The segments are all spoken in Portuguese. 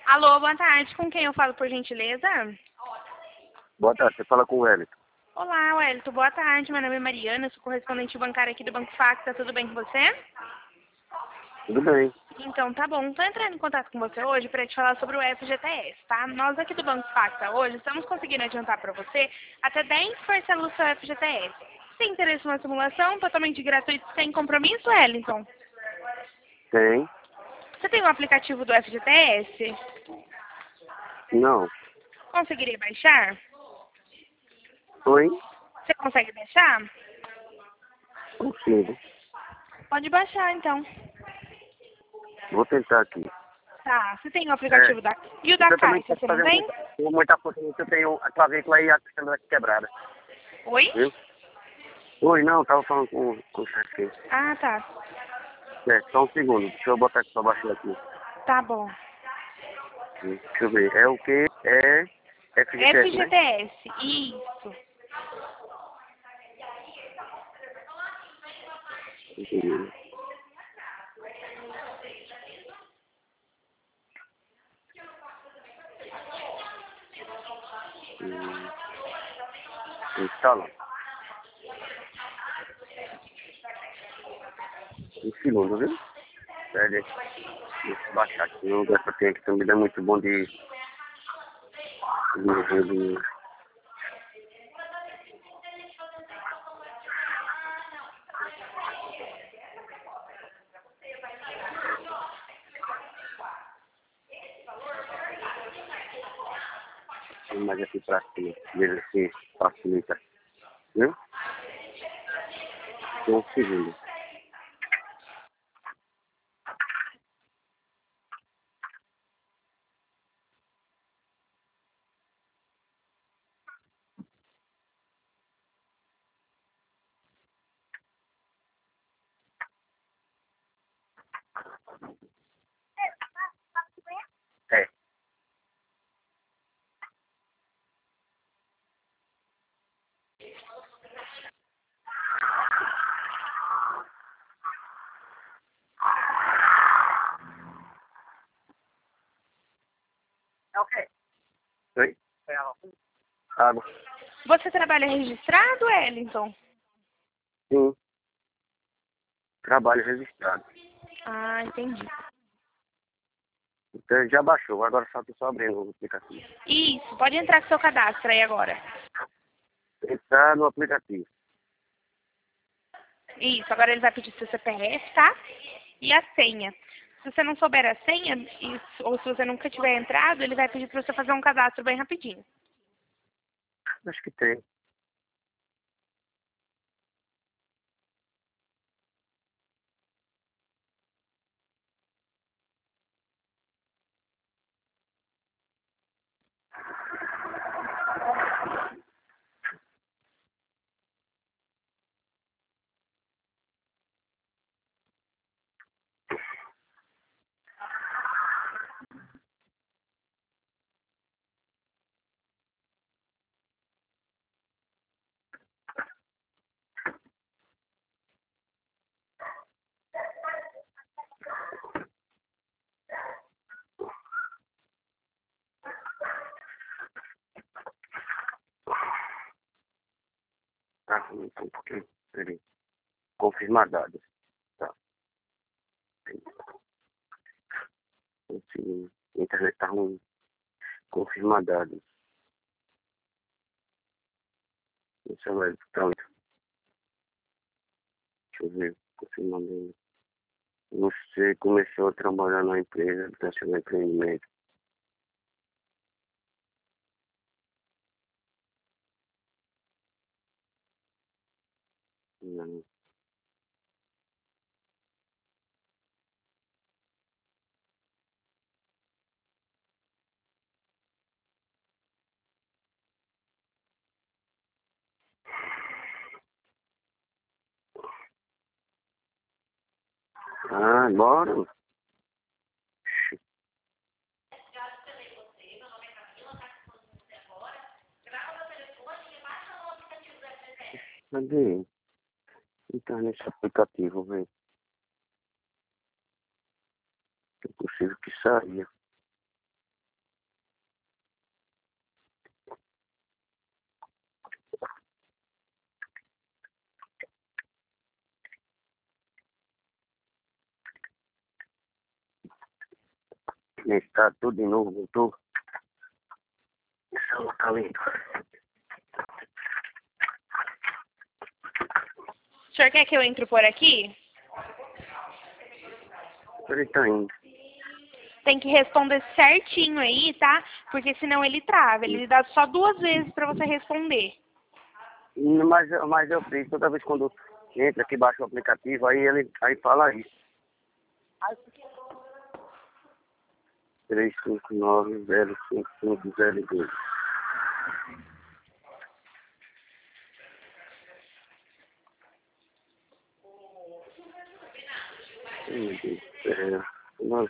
Alô, boa tarde. Com quem eu falo, por gentileza? Boa tarde, você fala com o Wellington. Olá, Wellington. Boa tarde. Meu nome é Mariana, sou correspondente bancária aqui do Banco Facta. Tudo bem com você? Tudo bem. Então, tá bom. Estou entrando em contato com você hoje para te falar sobre o FGTS, tá? Nós aqui do Banco Facta hoje estamos conseguindo adiantar para você até 10 parcelas do seu FGTS. Tem interesse numa simulação totalmente gratuita, sem compromisso, Wellington? Tem? Você tem o aplicativo do FGTS? Não. Conseguiria baixar? Oi? Você consegue baixar? Consigo. Pode baixar, então. Vou tentar aqui. Tá, você tem o aplicativo da... E o da Você também Caixa, pode você não fazer tem? muita força. Eu tenho a clavícula e a costela quebrada. Oi? Viu? Oi, não, tava falando com o chefe aqui. Ah, tá. É, só um segundo. Deixa eu botar aqui pra baixar aqui. Tá bom. Deixa eu ver. É o que? É FGTS, né? FGTS, isso. Entendi. Hum, Instala. Um segundo, viu? Pera aí. Deixa eu baixar aqui. O lugar que eu tenho aqui também é muito bom de rede. Mais aqui pra cima. Veja se facilita. Viu? Um segundo. É. Ok. Oi? Água. Você trabalha registrado, Wellington? Sim. Trabalho registrado. Ah, entendi. Então já baixou. Agora só tô só abrindo o aplicativo. Isso, pode entrar com seu cadastro aí agora. Entrar no aplicativo. Isso, agora ele vai pedir seu CPF, tá? E a senha. Se você não souber a senha, ou se você nunca tiver entrado, ele vai pedir para você fazer um cadastro bem rapidinho. Acho que tem. Ah, então um pouquinho. Peraí. Confirmar dados. Tá. Consegui. A internet tá ruim. Confirmar dados. Isso é pronto. Deixa eu ver. Confirmando. Você começou a trabalhar na empresa, está sendo empreendimento. Não. Ah, bora. Cadê? Entrar nesse aplicativo, velho. É possível que saia. Nem está tudo de novo, voltou. Esse é o talento. O senhor quer que eu entre por aqui? Ele tá indo. Tem que responder certinho aí, tá? Porque senão ele trava. Ele dá só 2 vezes pra você responder. Mas eu fiz, toda vez quando entra aqui, baixa o aplicativo, aí fala isso. 359-05502. Meu Deus do céu. Nossa.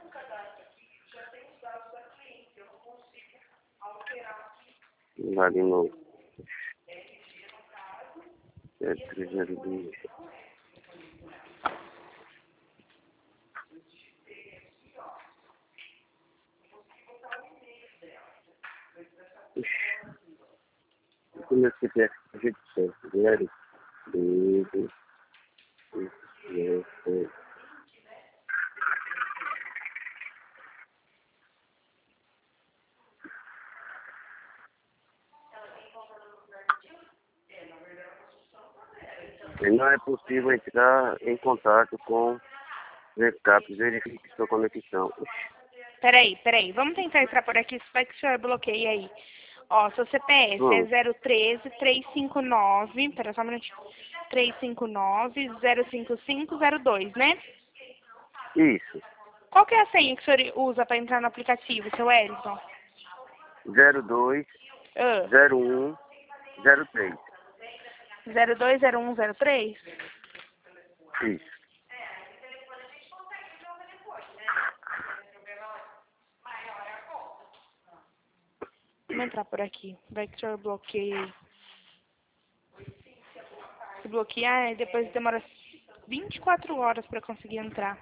Vamos lá de novo. 302. O meu CPF é o jeito certo. 0, 12, 18. E não é possível entrar em contato com o Recap. Verifique sua conexão. Peraí. Vamos tentar entrar por aqui. Vai que o senhor bloqueia aí. Ó, seu CPF é 013-359. Pera só um minutinho. 359-05502, né? Isso. Qual que é a senha que o senhor usa para entrar no aplicativo, seu Wellington? 02 Ah, 01 03. 020103? Isso. Vamos entrar por aqui. Vai que o senhor bloqueia aí. Se bloquear, aí depois demora 24 horas para conseguir entrar.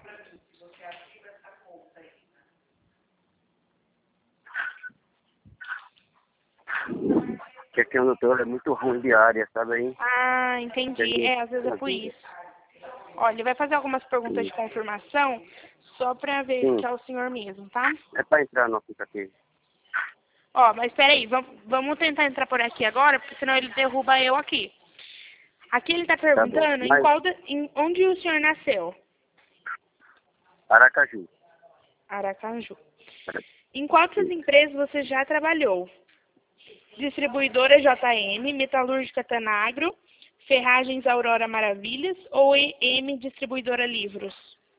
Que aqui onde eu tô é muito ruim de área, sabe aí? Ah, entendi. Às vezes é por isso. Olha, ele vai fazer algumas perguntas de confirmação só para ver que é o senhor mesmo, tá? É para entrar no aplicativo. Ó, mas peraí, vamos tentar entrar por aqui agora, porque senão ele derruba eu aqui. Aqui ele tá perguntando Tá bom, onde o senhor nasceu? Aracaju. Aracaju. Em qual dessas empresas você já trabalhou? Distribuidora JM, Metalúrgica Tanagro, Ferragens Aurora Maravilhas ou EM Distribuidora Livros?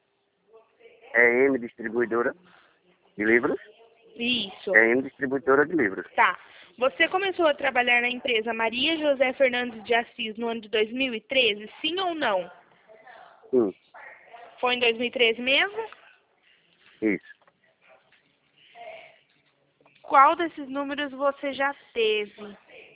É M Distribuidora de Livros? Isso. É M Distribuidora de Livros. Tá. Você começou a trabalhar na empresa Maria José Fernandes de Assis no ano de 2013, sim ou não? Sim. Foi em 2013 mesmo? Isso. Qual desses números você já teve?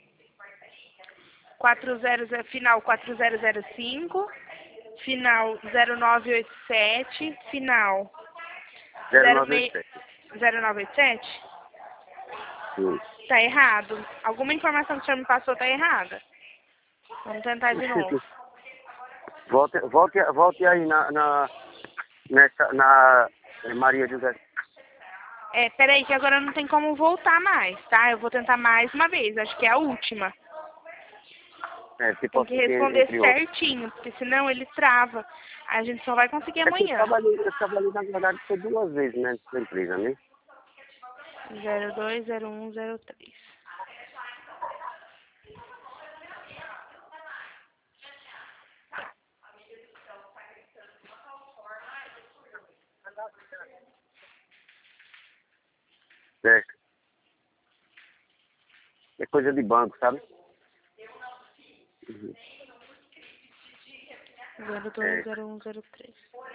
final 4005, final 0987, final 0987. 0987? Sim. Tá errado. Alguma informação que o senhor me passou tá errada. Vamos tentar de novo. Volte aí na Maria José. Peraí que agora não tem como voltar mais, tá? Eu vou tentar mais uma vez, acho que é a última. Tem que responder certinho, porque senão ele trava. A gente só vai conseguir amanhã. Eu trabalhei na verdade por 2 vezes nessa empresa, né? 020103. Certo. É coisa de banco, sabe? Uhum. 020103.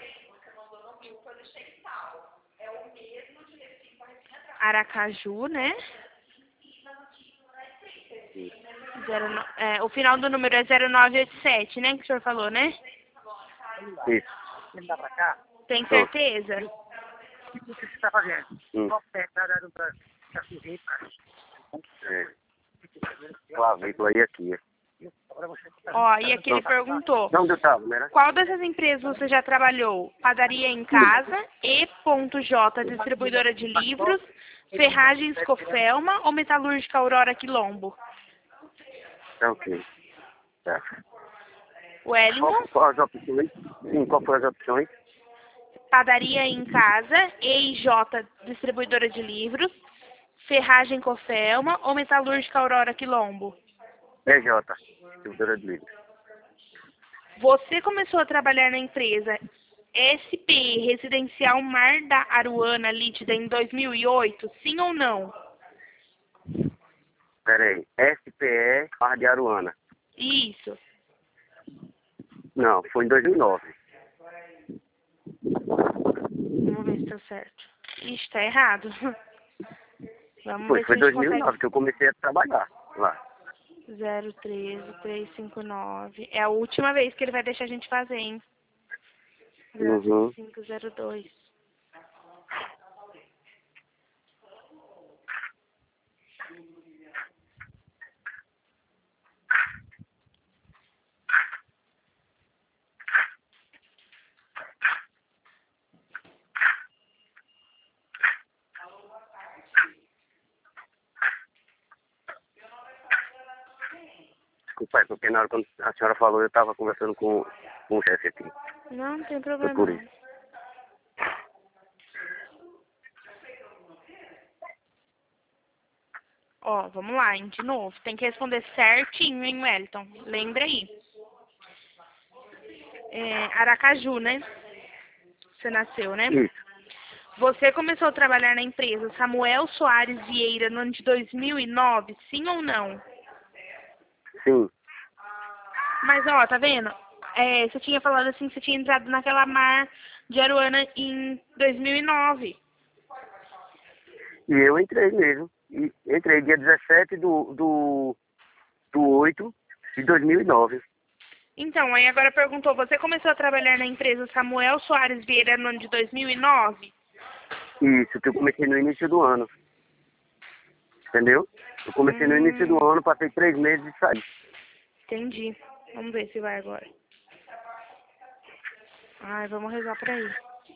Aracaju, né? O final do número é 0987, né? Que o senhor falou, né? Isso. Tem certeza? O que você está fazendo? Clavícula aí aqui. Agora você... Ó, e aqui ele perguntou, Onde eu tava, né? qual dessas empresas você já trabalhou? Padaria em Casa, E.J, distribuidora de livros, Ferragens Cofelma ou Metalúrgica Aurora Quilombo? Tá ok. Tá. Wellington, Qual as opções? Sim, qual foram as opções? Padaria em Casa, E.J, distribuidora de livros, Ferragem Cofelma ou Metalúrgica Aurora Quilombo? EJ, distribuidora de livros. Você começou a trabalhar na empresa SPE Residencial Mar da Aruana Lítida em 2008, sim ou não? Pera aí. SPE, Barra de Aruana. Isso. Não, foi em 2009. Vamos ver se tá certo. Ixi, tá errado. Vamos Foi ver se a gente 2009 consegue. que eu comecei a trabalhar lá. 013-359. É a última vez que ele vai deixar a gente fazer, hein? Uhum. 0502. Desculpa aí, porque na hora quando a senhora falou, eu estava conversando com o chefe aqui. Não, não tem Foi problema por não. isso. Ó, vamos lá, hein, de novo. Tem que responder certinho, hein, Wellington? Lembra aí. Aracaju, né? Você nasceu, né? Isso. Você começou a trabalhar na empresa Samuel Soares Vieira no ano de 2009, sim ou não? Sim. Mas, ó, tá vendo? Você tinha falado assim que você tinha entrado naquela mar de Aruana em 2009. E eu entrei mesmo. E entrei dia 17 do 8 de 2009. Então, aí agora perguntou, você começou a trabalhar na empresa Samuel Soares Vieira no ano de 2009? Isso, que eu comecei no início do ano. Entendeu? Eu comecei no início do ano, passei 3 meses e saí. Entendi. Vamos ver se vai agora. Ai, vamos rezar pra aí.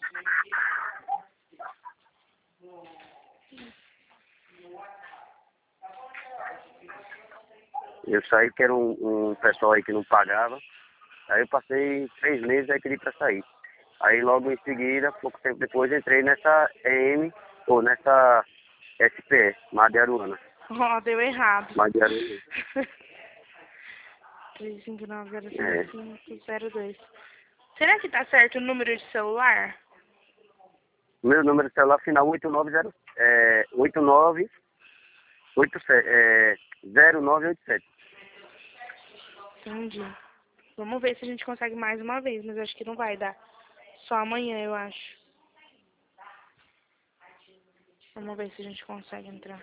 Eu saí porque era um pessoal aí que não pagava. Aí eu passei 3 meses aí pedi pra sair. Aí logo em seguida, pouco tempo depois, entrei nessa nessa SPE, Mar de Aruana. Ó, deu errado. Mar de Aruana. 3590502. Será que tá certo o número de celular? Meu número de celular final 0987. Entendi. Vamos ver se a gente consegue mais uma vez, mas acho que não vai dar. Só amanhã, eu acho. Vamos ver se a gente consegue entrar.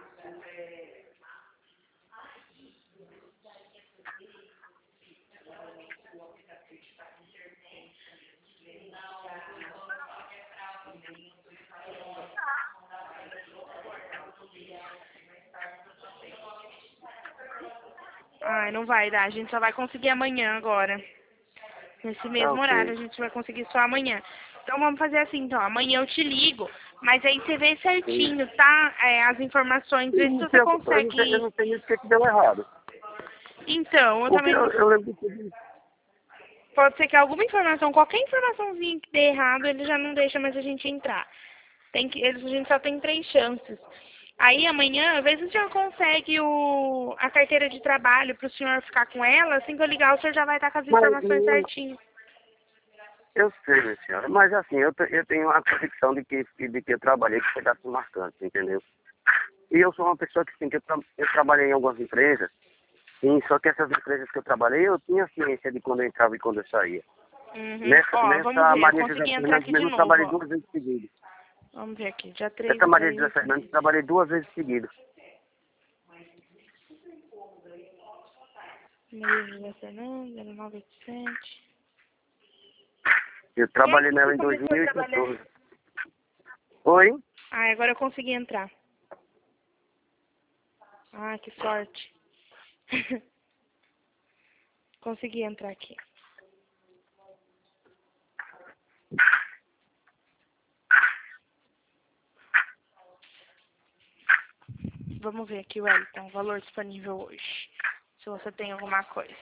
Ai, não vai dar. A gente só vai conseguir amanhã agora. Nesse mesmo Ok. horário, a gente vai conseguir só amanhã. Então vamos fazer assim, então. Amanhã eu te ligo, mas aí você vê certinho, tá? As informações, vê se você Eu consegue. não sei nem o que deu errado. Então, eu Porque também não. eu lembro que... Pode ser que alguma informação, qualquer informaçãozinha que dê errado, ele já não deixa mais a gente entrar. A gente só tem 3 chances. Aí amanhã, às vezes o senhor consegue a carteira de trabalho para o senhor ficar com ela, assim que eu ligar o senhor já vai estar com as informações certinho. Eu sei, minha senhora, mas assim, eu tenho a convicção de que eu trabalhei com pedaços marcantes, entendeu? E eu sou uma pessoa que, sim, eu trabalhei em algumas empresas, sim, só que essas empresas que eu trabalhei, eu tinha ciência de quando eu entrava e quando eu saía. Uhum. Nessa Vamos ver, eu Maria consegui José entrar Fernandes aqui de mesmo, eu novo, trabalhei ó. 2 vezes seguidas. Vamos ver aqui, dia 3 Essa de Maria José 10. Fernandes, eu trabalhei 2 vezes seguidas. Maria José Fernandes, 0987. Eu E aí, trabalhei como nela você em começou a trabalhar? 2014. Oi? Ah, agora eu consegui entrar. Ah, que sorte. Consegui entrar aqui. Vamos ver aqui, Wellington, o valor disponível hoje. Se você tem alguma coisa.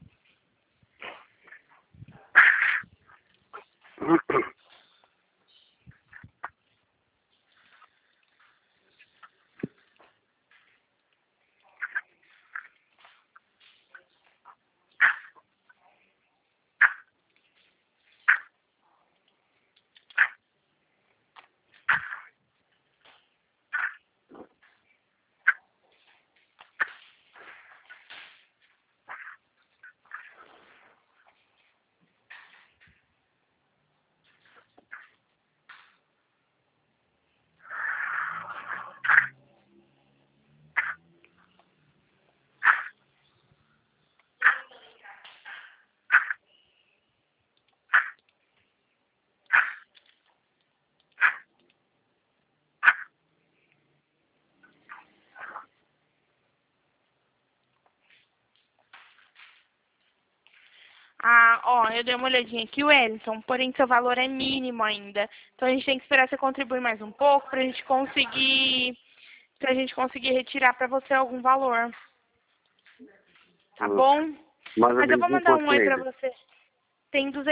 Ah, ó, eu dei uma olhadinha aqui, Wellington, porém seu valor é mínimo ainda. Então a gente tem que esperar você contribuir mais um pouco pra gente conseguir retirar pra você algum valor. Tá bom? Mas eu Mas eu vou vendi mandar um quanto oi pra nele? você. Tem 200